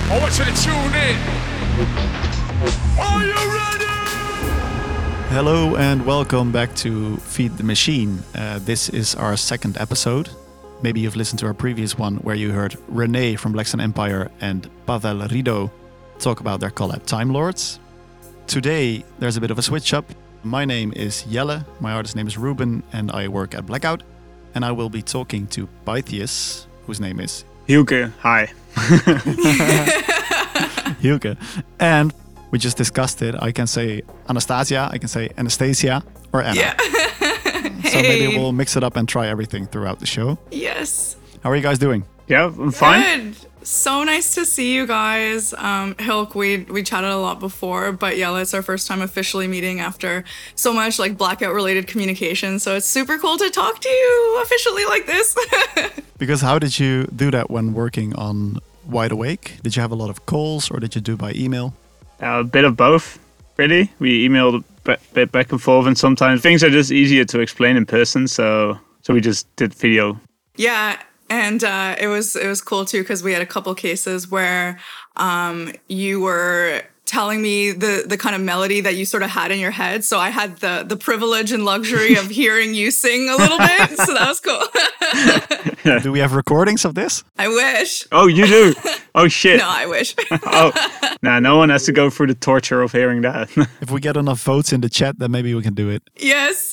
I want you to tune in. Are you ready? Hello and welcome back to Feed the Machine. This is our second episode. Maybe you've listened to our previous one where you heard Renee from Black Sun Empire and Pavel Rido talk about their collab Time Lords. Today there's a bit of a switch up. My name is Jelle, my artist name is Ruben, and I work at Blackout. And I will be talking to Pythias, whose name is Hielke, hi. Hielke. And we just discussed it. I can say Anastasia, I can say Anastasia, or Anna. Yeah. So maybe we'll mix it up and try everything throughout the show. Yes. How are you guys doing? Yeah, I'm fine. Good. So nice to see you guys. Hilk, we chatted a lot before, but yeah, it's our first time officially meeting after so much like Blackout related communication. So it's super cool to talk to you officially like this. Because how did you do that when working on Wide Awake? Did you have a lot of calls or did you do by email? A bit of both, really. We emailed a bit back and forth, and sometimes things are just easier to explain in person, so we just did video. Yeah. And it was cool too because we had a couple cases where you were telling me the kind of melody that you sort of had in your head. So I had the privilege and luxury of hearing you sing a little bit. So that was cool. Do we have recordings of this? I wish. Oh, you do? Oh, shit. No, I wish. Oh, no one has to go through the torture of hearing that. If we get enough votes in the chat, then maybe we can do it. Yes.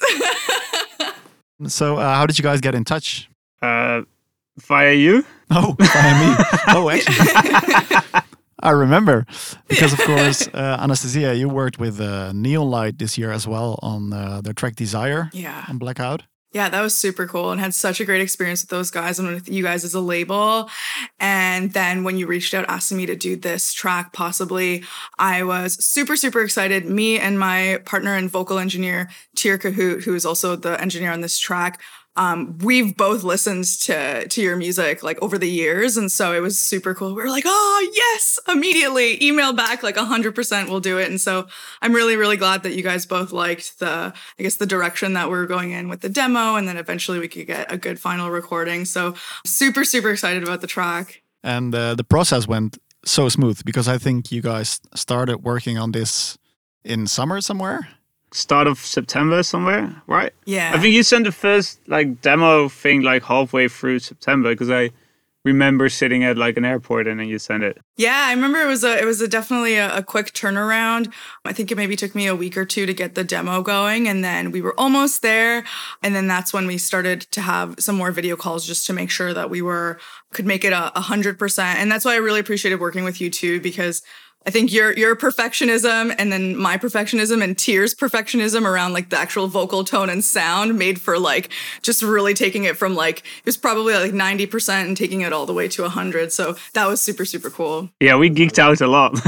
So how did you guys get in touch? Via you? Oh, via me. Oh, actually. I remember. Because, of course, Anastasia, you worked with Neon Light this year as well on their track Desire on Blackout. Yeah, that was super cool and had such a great experience with those guys and with you guys as a label. And then when you reached out asking me to do this track, possibly, I was super, super excited. Me and my partner and vocal engineer, Tier Kahoot, who is also the engineer on this track, we've both listened to your music like over the years. And so it was super cool. We were like, oh, yes, immediately email back like 100% we'll do it. And so I'm really, really glad that you guys both liked the direction that we were going in with the demo. And then eventually we could get a good final recording. So super, super excited about the track. And the process went so smooth because I think you guys started working on this in summer somewhere. Start of September somewhere, right? Yeah. I think you sent the first like demo thing like halfway through September because I remember sitting at like an airport and then you sent it. Yeah, I remember it was definitely a quick turnaround. I think it maybe took me a week or two to get the demo going, and then we were almost there. And then that's when we started to have some more video calls just to make sure that we could make it 100%. And that's why I really appreciated working with you too, because I think your perfectionism and then my perfectionism and Tier's perfectionism around like the actual vocal tone and sound made for like just really taking it from like, it was probably like 90% and taking it all the way to 100. So that was super, super cool. Yeah, we geeked out a lot.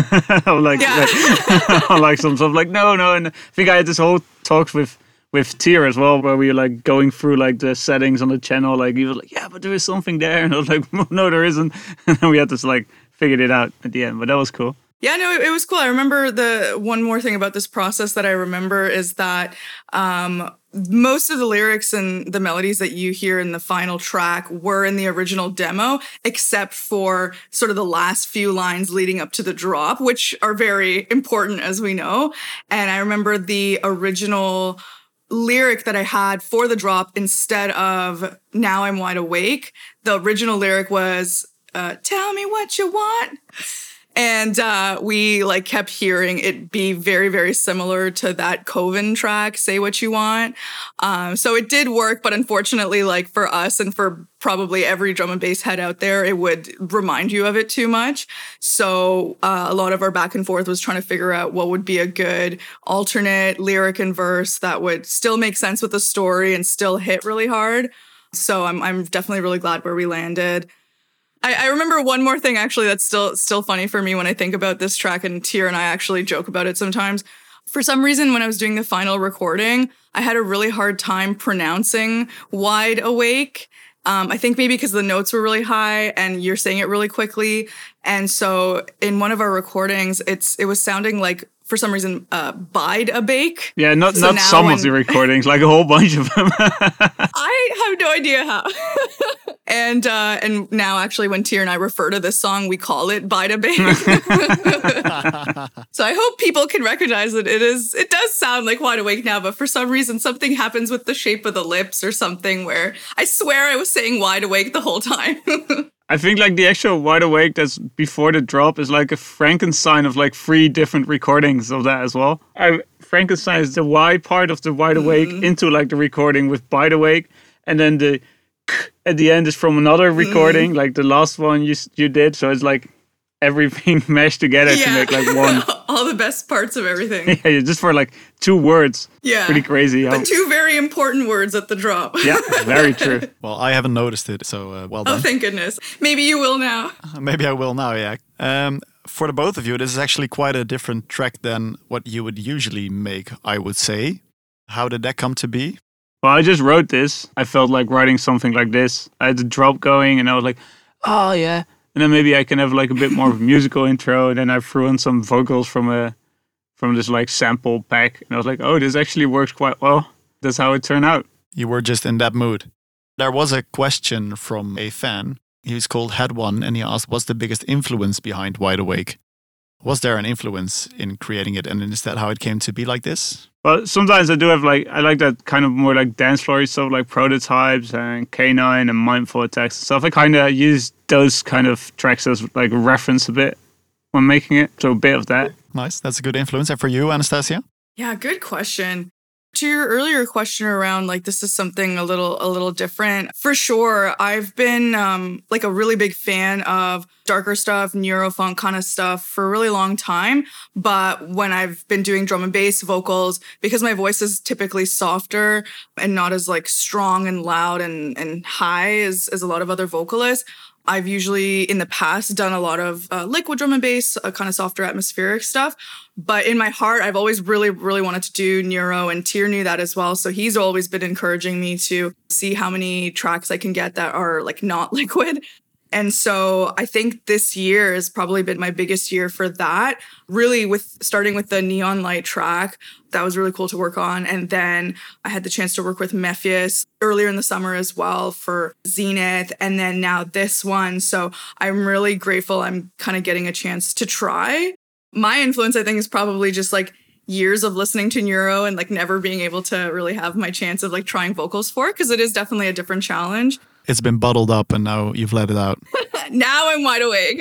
like some stuff like, no. And I think I had this whole talks with Tier as well, where we were like going through like the settings on the channel. Like he was like, yeah, but there is something there. And I was like, no, there isn't. And then we had to like figure it out at the end, but that was cool. Yeah, no, it was cool. I remember the one more thing about this process that I remember is that most of the lyrics and the melodies that you hear in the final track were in the original demo, except for sort of the last few lines leading up to the drop, which are very important, as we know. And I remember the original lyric that I had for the drop, instead of "Now I'm wide awake," the original lyric was "Tell me what you want." And we like kept hearing it be very, very similar to that Coven track, Say What You Want. So it did work, but unfortunately, like for us and for probably every drum and bass head out there, it would remind you of it too much. So a lot of our back and forth was trying to figure out what would be a good alternate lyric and verse that would still make sense with the story and still hit really hard. So I'm definitely really glad where we landed. I remember one more thing, actually, that's still funny for me when I think about this track, and Tier and I actually joke about it sometimes. For some reason, when I was doing the final recording, I had a really hard time pronouncing Wide Awake. I think maybe because the notes were really high and you're saying it really quickly. And so in one of our recordings, it was sounding like, for some reason, Bide a Bake. Yeah, not some of the recordings, like a whole bunch of them. I have no idea how. And now actually when Tyr and I refer to this song, we call it Bida Bake. So I hope people can recognize it. It does sound like Wide Awake now, but for some reason something happens with the shape of the lips or something where I swear I was saying Wide Awake the whole time. I think like the actual Wide Awake that's before the drop is like a Frankenstein of like 3 different recordings of that as well. Frankenstein is the Y part of the Wide Awake into like the recording with Bide Awake, and then the at the end is from another recording, like the last one you did. So it's like everything meshed together to make like one. All the best parts of everything. Yeah, just for like 2 words. Yeah. Pretty crazy. But 2 very important words at the drop. Yeah, very true. Well, I haven't noticed it, so well done. Oh, thank goodness. Maybe you will now. Maybe I will now, yeah. For the both of you, this is actually quite a different track than what you would usually make, I would say. How did that come to be? Well, I just wrote this. I felt like writing something like this. I had the drop going and I was like, oh yeah. And then maybe I can have like a bit more of a musical intro. And then I threw in some vocals from this like sample pack. And I was like, oh, this actually works quite well. That's how it turned out. You were just in that mood. There was a question from a fan. He's called Head1 and he asked, what's the biggest influence behind Wide Awake? Was there an influence in creating it? And is that how it came to be like this? Well, sometimes I do have like, I like that kind of more like dance floor stuff like Prototypes and K9 and Mindful Attacks and stuff. I kind of use those kind of tracks as like a reference a bit when making it. So a bit of that. Nice. That's a good influence. And for you, Anastasia? Yeah, good question. To your earlier question around like this is something a little different. For sure, I've been like a really big fan of darker stuff, neurofunk kind of stuff for a really long time. But when I've been doing drum and bass vocals, because my voice is typically softer and not as like strong and loud and high as a lot of other vocalists, I've usually in the past done a lot of liquid drum and bass, kind of softer atmospheric stuff. But in my heart, I've always really, really wanted to do neuro, and Tyr knew that as well. So he's always been encouraging me to see how many tracks I can get that are like not liquid. And so I think this year has probably been my biggest year for that. Really starting with the Neon Light track, that was really cool to work on. And then I had the chance to work with Mephius earlier in the summer as well for Zenith. And then now this one. So I'm really grateful I'm kind of getting a chance to try. My influence, I think, is probably just like years of listening to neuro and like never being able to really have my chance of like trying vocals for it, because it is definitely a different challenge. It's been bottled up and now you've let it out. Now I'm wide awake,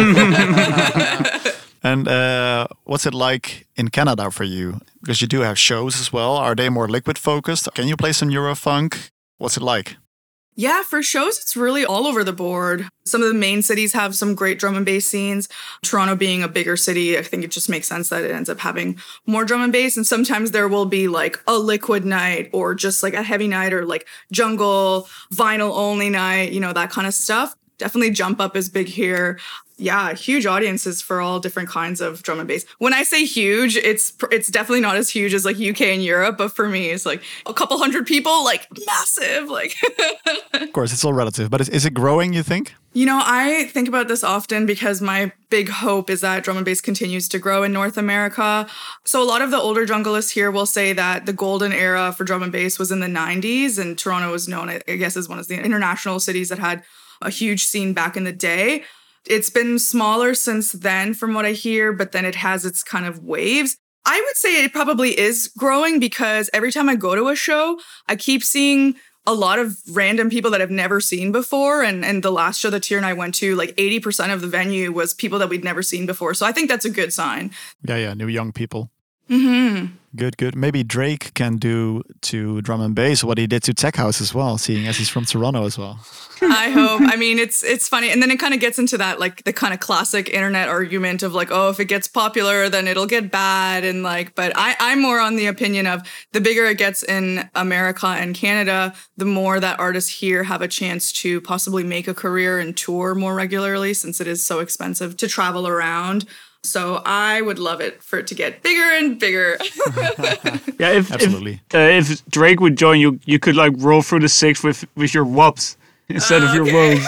okay? And what's it like in Canada for you? Because you do have shows as well. Are they more liquid focused? Can you play some Eurofunk? What's it like? Yeah, for shows, it's really all over the board. Some of the main cities have some great drum and bass scenes. Toronto being a bigger city, I think it just makes sense that it ends up having more drum and bass. And sometimes there will be like a liquid night or just like a heavy night or like jungle, vinyl only night, that kind of stuff. Definitely Jump Up is big here. Yeah, huge audiences for all different kinds of drum and bass. When I say huge, it's definitely not as huge as like UK and Europe, but for me, it's like a couple hundred people, like massive. Like, of course, it's all relative, but is it growing, you think? I think about this often because my big hope is that drum and bass continues to grow in North America. So a lot of the older junglists here will say that the golden era for drum and bass was in the 90s, and Toronto was known, I guess, as one of the international cities that had a huge scene back in the day. It's been smaller since then from what I hear, but then it has its kind of waves. I would say it probably is growing because every time I go to a show, I keep seeing a lot of random people that I've never seen before. And the last show that Tyr and I went to, like 80% of the venue was people that we'd never seen before. So I think that's a good sign. Yeah, new young people. Mm-hmm. Good. Maybe Drake can do to drum and bass what he did to Tech House as well, seeing as he's from Toronto as well. I hope. I mean, it's funny. And then it kind of gets into that, like the kind of classic internet argument of like, oh, if it gets popular, then it'll get bad. And like, but I'm more on the opinion of the bigger it gets in America and Canada, the more that artists here have a chance to possibly make a career and tour more regularly, since it is so expensive to travel around. So I would love it for it to get bigger and bigger. Yeah, absolutely. If Drake would join you, you could like roll through the six with your whops instead of your woes.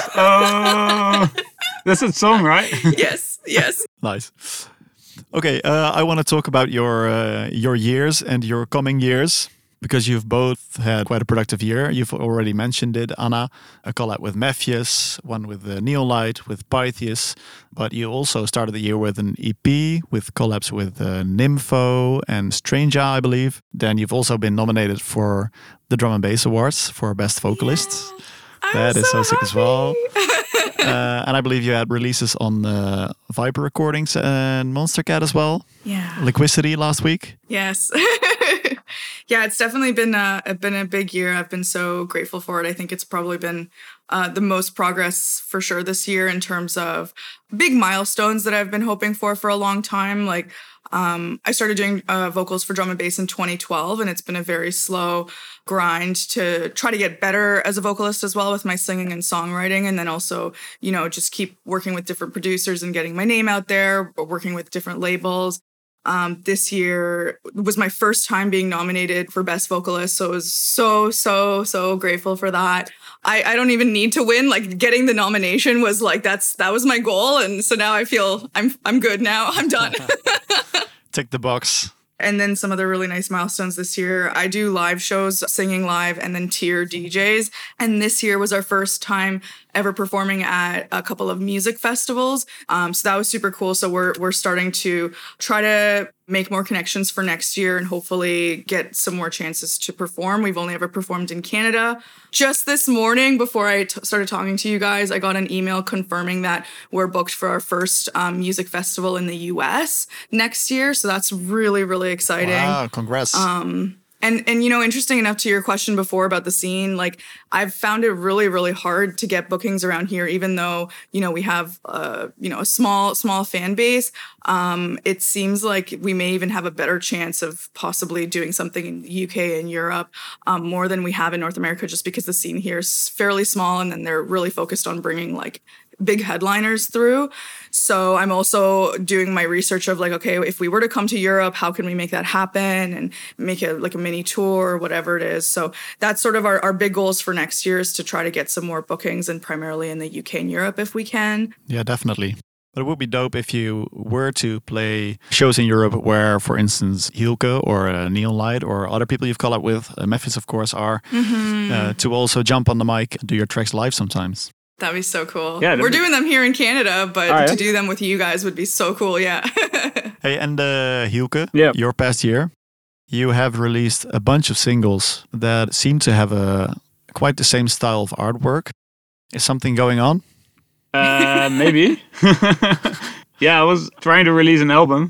Oh, that's a song, right? Yes. Nice. Okay, I want to talk about your years and your coming years, because you've both had quite a productive year. You've already mentioned it, Anna, a collab with Mephius, one with Neolight, with Pythius, but you also started the year with an EP with collabs with Nympho and Stranger, I believe. Then you've also been nominated for the Drum and Bass Awards for Best Vocalist. That is so sick as well. And I believe you had releases on Viper Recordings and Monster Cat as well. Yeah. Liquidity last week. Yes. Yeah, it's definitely been a big year. I've been so grateful for it. I think it's probably been the most progress for sure this year in terms of big milestones that I've been hoping for a long time. Like I started doing vocals for drum and bass in 2012, and it's been a very slow grind to try to get better as a vocalist as well with my singing and songwriting. And then also, just keep working with different producers and getting my name out there, working with different labels. This year was my first time being nominated for Best Vocalist. So I was so grateful for that. I don't even need to win. Like getting the nomination was like, that was my goal. And so now I feel I'm good now. I'm done. Tick the box. And then some other really nice milestones this year. I do live shows, singing live, and then tier DJs. And this year was our first time ever performing at a couple of music festivals. So that was super cool. So we're starting to try to make more connections for next year and hopefully get some more chances to perform. We've only ever performed in Canada. Just this morning, before I started talking to you guys, I got an email confirming that we're booked for our first music festival in the US next year. So that's really, really exciting. Wow, congrats. And interesting enough to your question before about the scene, like I've found it really, really hard to get bookings around here, even though, we have, a small fan base. It seems like we may even have a better chance of possibly doing something in the UK and Europe more than we have in North America, just because the scene here is fairly small. And then they're really focused on bringing like big headliners through. So I'm also doing my research of like, okay, if we were to come to Europe, how can we make that happen and make it like a mini tour or whatever it is. So that's sort of our big goals for next year, is to try to get some more bookings, and primarily in the UK and Europe if we can. Yeah, definitely. But it would be dope if you were to play shows in Europe where, for instance, Hilke or Neolight or other people you've collabed with, Mephius of course are, to also jump on the mic and do your tracks live sometimes. That'd be so cool. Yeah, we're doing them here in Canada, but to yeah. do them with you guys would be so cool. Yeah. Hey, and Hilke, Yeah. your past year, you have released a bunch of singles that seem to have quite the same style of artwork. Is something going on? Maybe. Yeah, I was trying to release an album.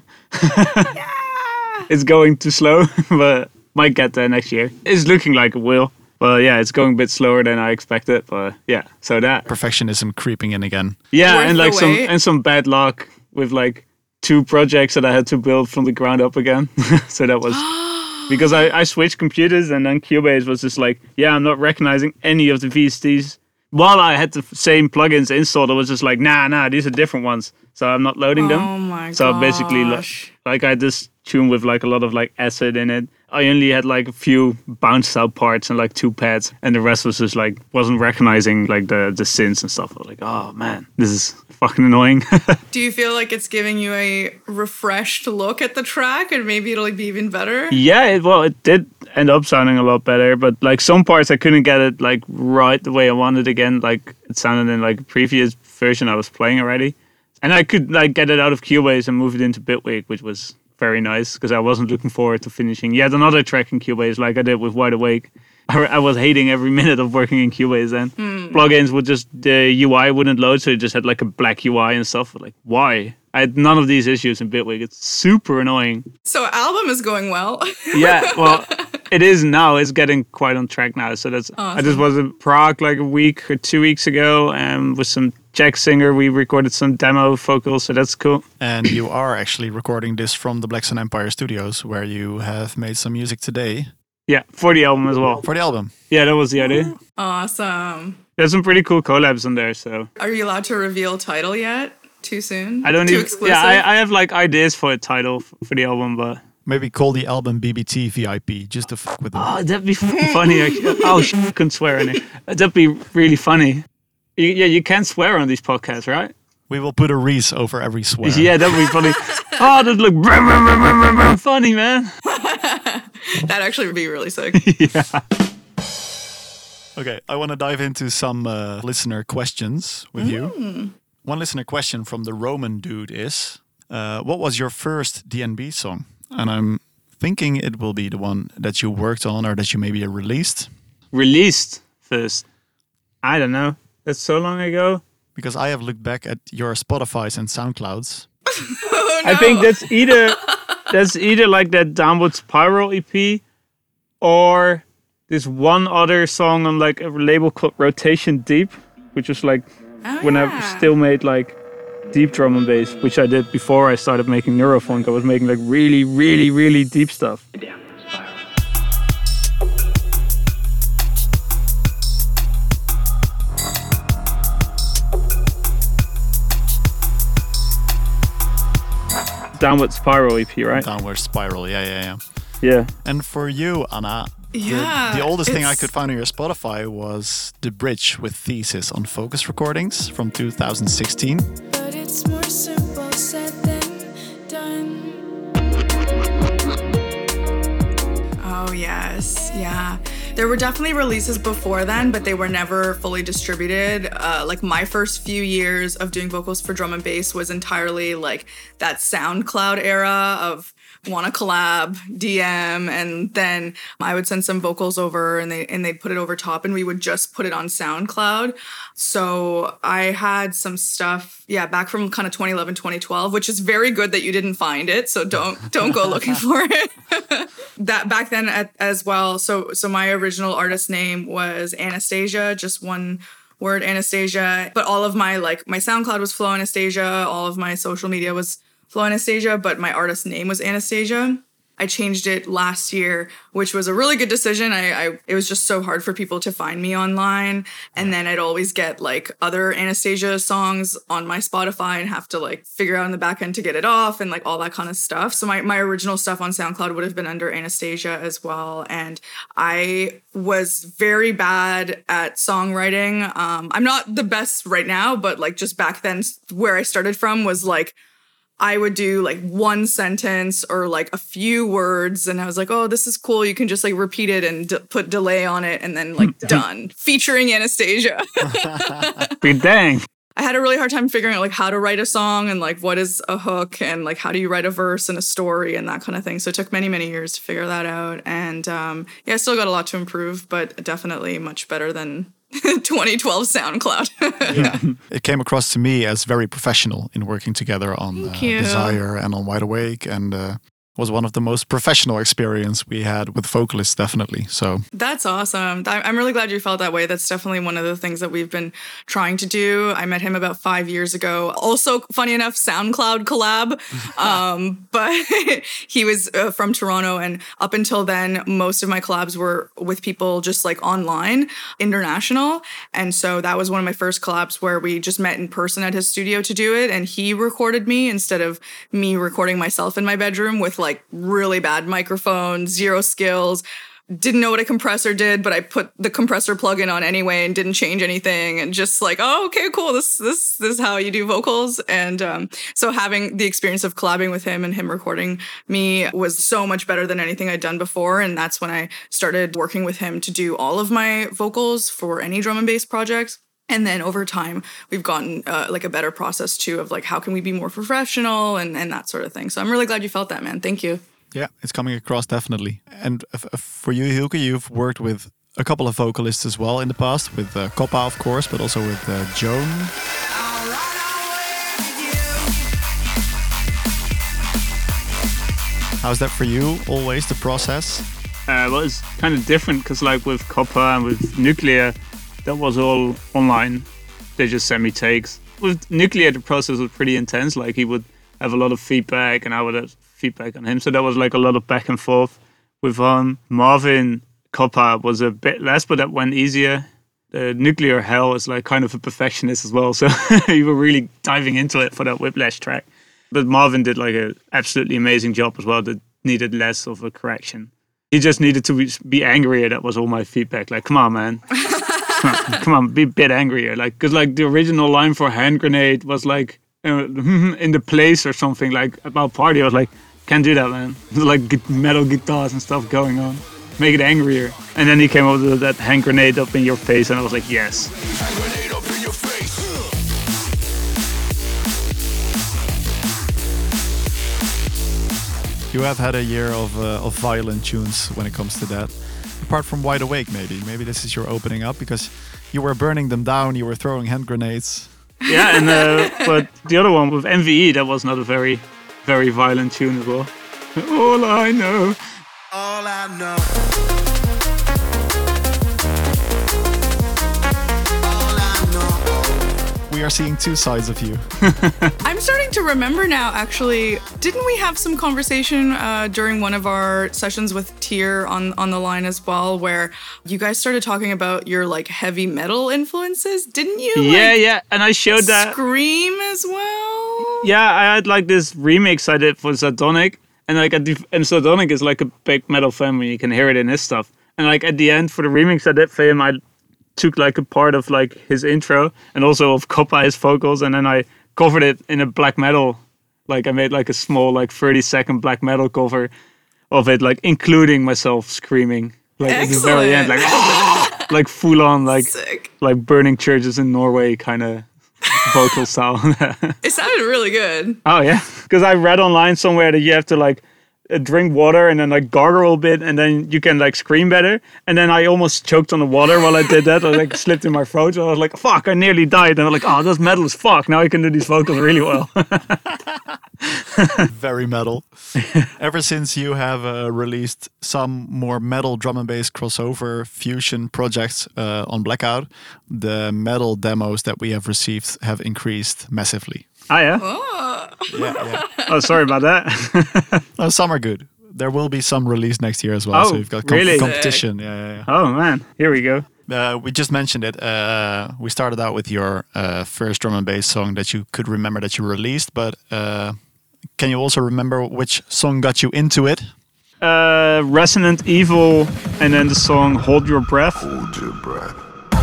It's going too slow, but might get there next year. It's looking like it will. But yeah, it's going a bit slower than I expected. But yeah, so that Perfectionism creeping in again. yeah, Worth and the like wait. some bad luck with like 2 projects that I had to build from the ground up again. So that was because I switched computers, and then Cubase was just like, yeah, I'm not recognizing any of the VSTs. While I had the same plugins installed, I was just like, nah, these are different ones. So I'm not loading them. Oh my gosh. So basically, like I had this tune with like a lot of like acid in it. I only had like a few bounced out parts and like 2 pads, and the rest was just like wasn't recognizing like the synths and stuff. I was like, oh man, this is fucking annoying. Do you feel like it's giving you a refreshed look at the track, and maybe it'll be even better? Yeah, it did end up sounding a lot better, but like some parts I couldn't get it like right the way I wanted again. Like it sounded in like a previous version I was playing already, and I could like get it out of Cubase and move it into Bitwig, which was very nice because I wasn't looking forward to finishing yet another track in Cubase like I did with Wide Awake. I was hating every minute of working in Cubase then. Plugins would just, the UI wouldn't load, so it just had like a black UI and stuff. Like, why? I had none of these issues in Bitwig. It's super annoying. So album is going well. Yeah, well, it is now. It's getting quite on track now. So that's, Awesome. I just was in Prague like a week or 2 weeks ago, and with some Czech singer, we recorded some demo vocals, so that's cool. And you are actually recording this from the Black Sun Empire Studios, where you have made some music today Yeah, for the album as well. for the album. Yeah, that was the idea. Awesome. There's some pretty cool collabs on there, so Are you allowed to reveal title yet? Too soon? I don't Too even. exclusive? Yeah, I have like ideas for a title for the album, but Maybe call the album BBT VIP, just to fuck with them. oh, that'd be funny. Oh, I couldn't swear in it. That'd be really funny. You can't swear on these podcasts, right? We will put a Reese over every swear. Yeah, that'd be funny. Oh, that look funny, man. That actually would be really sick. Yeah. Okay, I want to dive into some listener questions with you. One listener question from the Roman dude is, what was your first DNB song? And I'm thinking it will be the one that you worked on or that you maybe released. Released first. I don't know. That's so long ago. Because I have looked back at your Spotify's and SoundClouds. Oh, no. I think that's either like that Downward Spiral EP or this one other song on like a label called Rotation Deep, which was like when I still made like deep drum and bass, which I did before I started making Neurofunk. I was making like really, really, really deep stuff. Downward Spiral EP, right? Downward Spiral, yeah. Yeah. And for you, Anna, the oldest thing I could find on your Spotify was The Bridge with Thesis on Focus Recordings from 2016. But it's more simple said than done. Oh, yes. Yeah. There were definitely releases before then, but they were never fully distributed. Like my first few years of doing vocals for drum and bass was entirely like that SoundCloud era of wanna collab, DM, and then I would send some vocals over and they'd put it over top and we would just put it on SoundCloud. So I had some stuff, back from kind of 2011, 2012, which is very good that you didn't find it. So don't go looking for it. That back then as well. So my original artist name was Anastasia, just one word, Anastasia. But all of my SoundCloud was Flow Anastasia. All of my social media was Flow Anastasia, but my artist name was Anastasia. I changed it last year, which was a really good decision. It was just so hard for people to find me online. And then I'd always get like other Anastasia songs on my Spotify and have to like figure out in the back end to get it off and like all that kind of stuff. So my original stuff on SoundCloud would have been under Anastasia as well. And I was very bad at songwriting. I'm not the best right now, but like just back then where I started from was like, I would do like one sentence or like a few words and I was like, oh, this is cool. You can just like repeat it and put delay on it and then like done. Featuring Anastasia. Be dang. I had a really hard time figuring out like how to write a song and like what is a hook and like how do you write a verse and a story and that kind of thing. So it took many, many years to figure that out. And I still got a lot to improve, but definitely much better than 2012 SoundCloud. Yeah. It came across to me as very professional in working together on Desire and on Wide Awake, and was one of the most professional experience we had with vocalists, definitely. So that's awesome. I'm really glad you felt that way. That's definitely one of the things that we've been trying to do. I met him about 5 years ago. Also, funny enough, SoundCloud collab. But he was from Toronto, and up until then, most of my collabs were with people just like online, international. And so that was one of my first collabs where we just met in person at his studio to do it. And he recorded me instead of me recording myself in my bedroom with like really bad microphone, zero skills, didn't know what a compressor did, but I put the compressor plugin on anyway and didn't change anything and just like, oh, okay, cool. This is how you do vocals. And so having the experience of collabing with him and him recording me was so much better than anything I'd done before. And that's when I started working with him to do all of my vocals for any drum and bass projects. And then over time, we've gotten like a better process too of like, how can we be more professional and that sort of thing. So I'm really glad you felt that, man. Thank you. Yeah, it's coming across definitely. And for you, Hilke, you've worked with a couple of vocalists as well in the past, with Coppa, of course, but also with Joan. How's that for you, always, the process? Well, it's kind of different because like with Coppa and with Nuclear, that was all online. They just sent me takes. With Nuclear, the process was pretty intense. Like he would have a lot of feedback and I would have feedback on him. So that was like a lot of back and forth. With Marvin, Coppa was a bit less, but that went easier. The Nuclear Hell is like kind of a perfectionist as well. So you were really diving into it for that Whiplash track. But Marvin did like an absolutely amazing job as well that needed less of a correction. He just needed to be angrier. That was all my feedback. Like, come on, man. Come on, be a bit angrier. Like, because like the original line for Hand Grenade was like in the place or something like about party. I was like, can't do that, man. There's like metal guitars and stuff going on. Make it angrier. And then he came up with that hand grenade up in your face, and I was like, yes. Hand grenade up in your face. You have had a year of violent tunes when it comes to that. Apart from Wide Awake, maybe this is your opening up, because you were burning them down, you were throwing hand grenades. Yeah, and but the other one with MVE, that was not a very, very violent tune as well. All I know. All I know. We are seeing two sides of you. I'm starting to remember now, actually. Didn't we have some conversation during one of our sessions with Tyr on the line as well, where you guys started talking about your like heavy metal influences? Didn't you? Yeah. And I showed that. Scream as well? Yeah, I had like this remix I did for Sardonic. And like and Sardonic is like a big metal fan when you can hear it in his stuff. And like at the end for the remix I did for him, I took like a part of like his intro and also of Coppa, his vocals, and then I covered it in a black metal. Like I made like a small like 30-second black metal cover of it, like including myself screaming like at the very end, like like full on like Sick. like burning churches in Norway kind of vocal style. It sounded really good. Oh yeah, because I read online somewhere that you have to like drink water and then like gargle a bit and then you can like scream better. And then I almost choked on the water while I did that. I like slipped in my throat. So I was like, fuck, I nearly died. And I was like, oh, that's metal as fuck. Now I can do these vocals really well. Very metal. Ever since you have released some more metal drum and bass crossover fusion projects on Blackout, the metal demos that we have received have increased massively. Ah, yeah? Oh. Yeah. Oh, sorry about that. No, some are good. There will be some released next year as well. Oh, So you've got really? competition. Yeah. Oh, man. Here we go. We just mentioned it. We started out with your first drum and bass song that you could remember that you released, but can you also remember which song got you into it? Resident Evil and then the song Hold Your Breath. Hold your breath.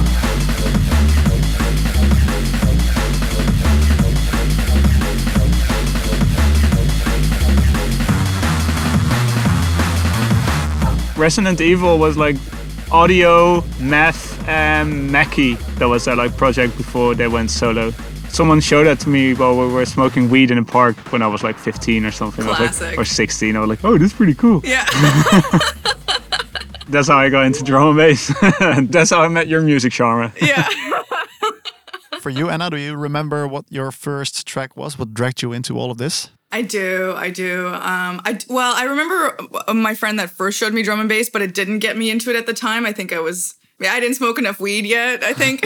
Resident Evil was like audio, meth, and Mackie. That was their like project before they went solo. Someone showed that to me while we were smoking weed in a park when I was like 15 or something. I was like, Classic. or 16. I was like, oh, this is pretty cool. Yeah. That's how I got into drum and bass. That's how I met your music genre. Yeah. For you, Anna, do you remember what your first track was? What dragged you into all of this? I do. I remember my friend that first showed me drum and bass, but it didn't get me into it at the time. I think I didn't smoke enough weed yet, I think.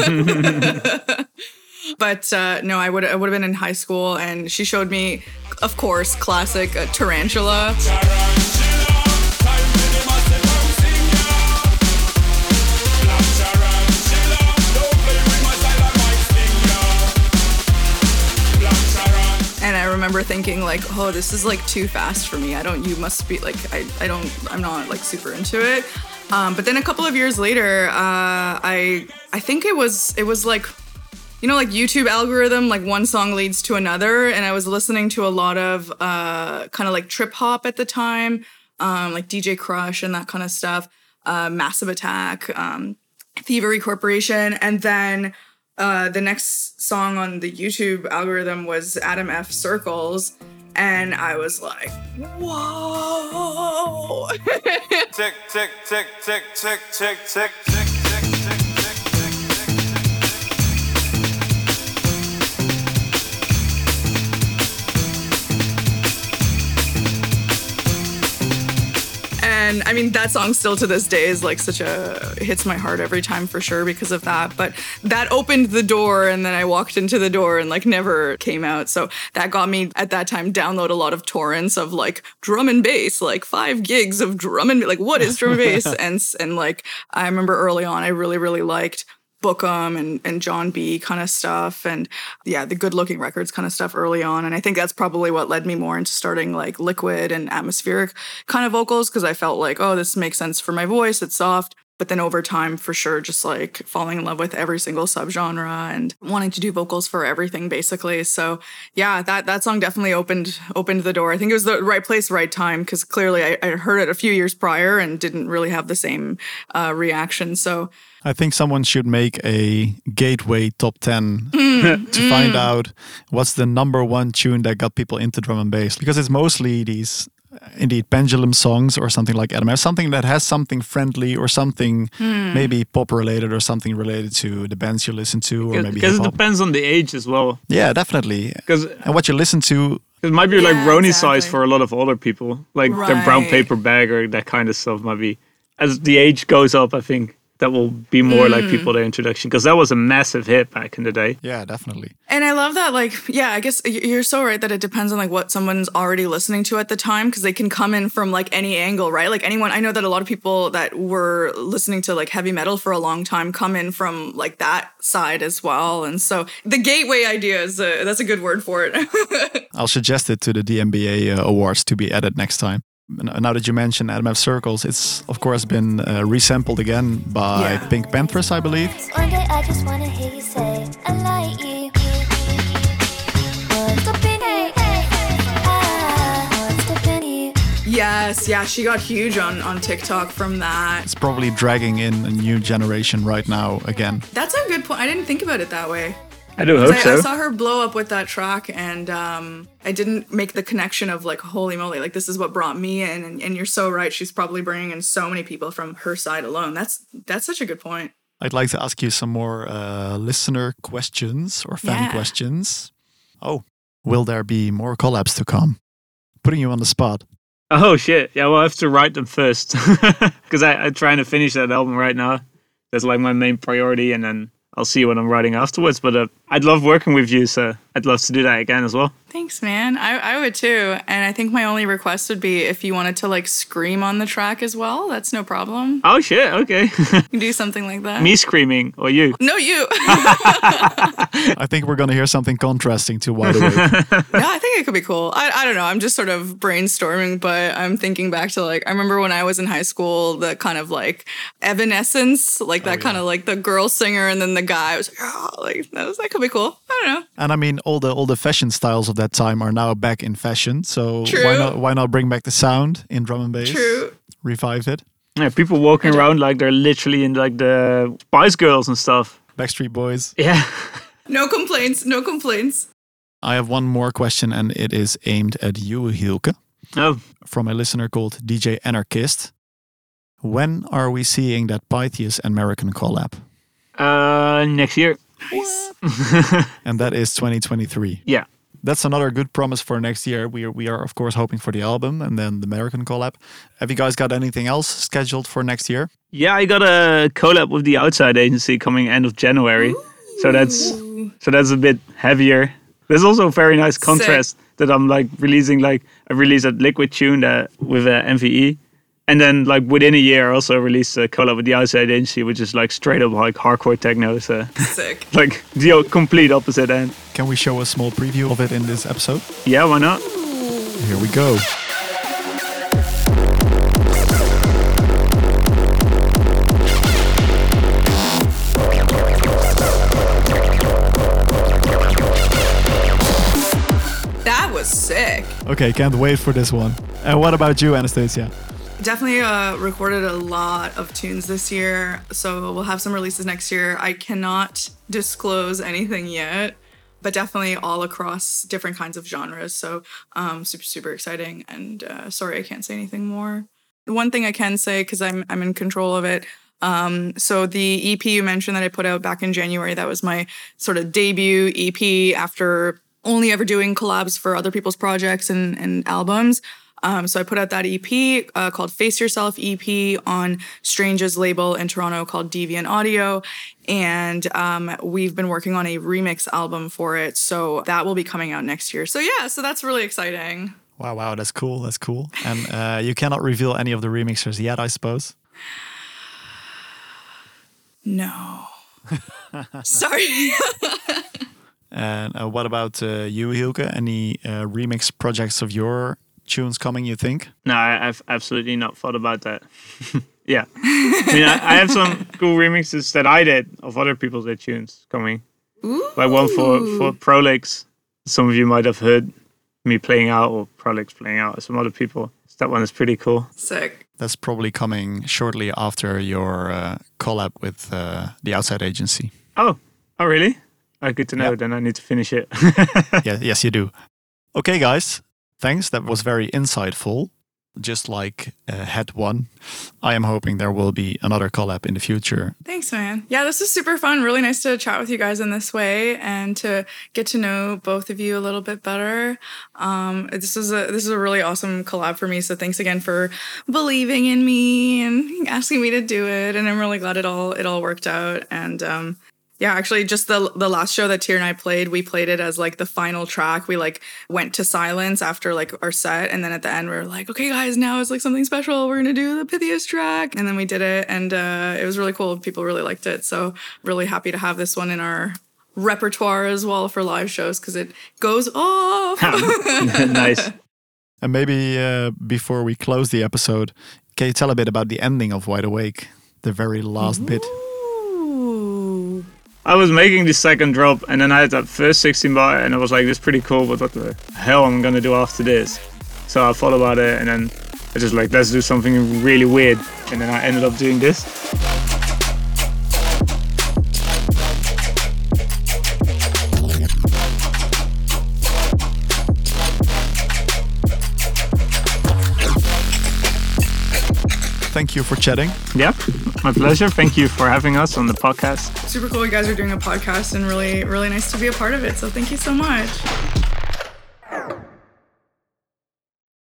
But no, I would have been in high school, and she showed me, of course, classic Tarantula. And I remember thinking like, oh, this is like too fast for me. You must be like, I'm not like super into it. But then a couple of years later, I think it was like, you know, like YouTube algorithm, like one song leads to another. And I was listening to a lot of kind of like trip hop at the time, like DJ Crush and that kind of stuff, Massive Attack, Thievery Corporation. And then the next song on the YouTube algorithm was Adam F. Circles. And I was like, whoa. Tick, tick, tick, tick, tick, tick, tick, tick. And I mean, that song still to this day is like hits my heart every time for sure because of that. But that opened the door, and then I walked into the door and like never came out. So that got me at that time download a lot of torrents of like drum and bass, like 5 gigs of drum and like, what is drum and bass? and like, I remember early on, I really, really liked Bookem and John B kind of stuff, and yeah, the Good Looking Records kind of stuff early on. And I think that's probably what led me more into starting like liquid and atmospheric kind of vocals, because I felt like, oh, this makes sense for my voice. It's soft. But then over time, for sure, just like falling in love with every single subgenre and wanting to do vocals for everything, basically. So yeah, that song definitely opened the door. I think it was the right place, right time, because clearly I heard it a few years prior and didn't really have the same reaction. So I think someone should make a gateway top 10 to find out what's the number one tune that got people into drum and bass, because it's mostly these indeed pendulum songs or something like Adam, something that has something friendly or something maybe pop related or something related to the bands you listen to, or maybe because it hip-hop. depends on the age as well. Yeah, definitely. And what you listen to. It might be like Yeah, Roni exactly. size for a lot of older people, like the brown Right. paper bag or that kind of stuff. Might be as the age goes up, I think that will be more like people their introduction, because that was a massive hit back in the day. Yeah, definitely. And I love that, like, yeah, I guess you're so right that it depends on like what someone's already listening to at the time, because they can come in from like any angle, right? Like anyone, I know that a lot of people that were listening to like heavy metal for a long time come in from like that side as well. And so the gateway idea is that's a good word for it. I'll suggest it to the DMBA awards to be added next time. Now that you mentioned Adam F. Circles, it's of course been resampled again by Yeah. Pink Panthers, I believe. One day I just wanna hear you say I like you. What's up in you? What's up in you? Yes, yeah, she got huge on TikTok from that. It's probably dragging in a new generation right now again. That's a good point. I didn't think about it that way. I do hope I so. saw her blow up with that track, and I didn't make the connection of like, holy moly, like this is what brought me in. And you're so right. She's probably bringing in so many people from her side alone. That's such a good point. I'd like to ask you some more listener questions or fan Yeah. questions. Oh, will there be more collabs to come? Putting you on the spot. Oh shit! Yeah, well, I have to write them first because I'm trying to finish that album right now. That's like my main priority, and then I'll see what I'm writing afterwards. But I'd love working with you, so I'd love to do that again as well. Thanks, man. I would too. And I think my only request would be if you wanted to like scream on the track as well. That's no problem. Oh shit! Okay, You can do something like that. me screaming or you? No, you. I think we're going to hear something contrasting to Wide Awake. No, I think it could be cool. I don't know. I'm just sort of brainstorming, but I'm thinking back to like, I remember when I was in high school, the kind of like Evanescence, like that kind of like the girl singer and then the guy was like, oh, like that could be cool. I don't know. And I mean, all the fashion styles of that time are now back in fashion. So True. why not bring back the sound in drum and bass? True. Revive it. Yeah, people walking around like they're literally in like the Spice Girls and stuff. Backstreet Boys. Yeah. No complaints. No complaints. I have one more question, and it is aimed at you, Hielke, Oh, from a listener called DJ Anarchist. When are we seeing that Pythias and American collab? next year. Nice. And that is 2023. Yeah. That's another good promise for next year. We are of course hoping for the album and then the American collab. Have you guys got anything else scheduled for next year? Yeah, I got a collab with the Outside Agency coming end of January. So that's a bit heavier. There's also a very nice contrast that I'm like releasing. Like I released a Liquid tune with MVE, and then like within a year, I also released a collab with the Outside Agency, which is like straight up like hardcore techno. So Sick. like the complete opposite end. Can we show a small preview of it in this episode? Yeah, why not? Here we go. That was sick. Okay, can't wait for this one. And what about you, Anastasia? Definitely recorded a lot of tunes this year, so we'll have some releases next year. I cannot disclose anything yet, but definitely all across different kinds of genres. So super exciting. And sorry, I can't say anything more. One thing I can say, because I'm in control of it. So the EP you mentioned that I put out back in January, that was my sort of debut EP after only ever doing collabs for other people's projects and albums. So I put out that EP called Face Yourself EP on Strange's label in Toronto called Deviant Audio. And we've been working on a remix album for it. So that will be coming out next year. So yeah, so that's really exciting. Wow, that's cool. That's cool. And you cannot reveal any of the remixers yet, I suppose. No. Sorry. And what about you, Hielke? Any remix projects of your tunes coming, you think? No, I've absolutely not thought about that. Yeah. I mean, I have some cool remixes that I did of other people's tunes coming. Ooh. Like one for Prolix. Some of you might have heard me playing out or Prolix playing out. Some other people. That one is pretty cool. Sick. That's probably coming shortly after your collab with the Outside Agency. Oh really? Oh, good to know. Yep. Then I need to finish it. Yeah, yes, you do. Okay, guys. Thanks. That was very insightful. Just like Head 1. I am hoping there will be another collab in the future. Thanks, man. Yeah, this is super fun. Really nice to chat with you guys in this way and to get to know both of you a little bit better. This is a really awesome collab for me. So thanks again for believing in me and asking me to do it. And I'm really glad it all worked out. And yeah, actually, just the last show that Tyr and I played, we played it as like the final track. We like went to silence after like our set, and then at the end we were like, okay, guys, now it's like something special. We're gonna do the Pythias track, and then we did it, and it was really cool. People really liked it, so really happy to have this one in our repertoire as well for live shows because it goes off. Nice. And maybe before we close the episode, can you tell a bit about the ending of Wide Awake, the very last bit? I was making the second drop, and then I had that first 16 bar, and I was like, this is pretty cool, but what the hell am I gonna do after this? So I thought about it, and then I just like, let's do something really weird. And then I ended up doing this. Thank you for chatting. Yeah, my pleasure. Thank you for having us on the podcast. Super cool you guys are doing a podcast and really, really nice to be a part of it. So thank you so much.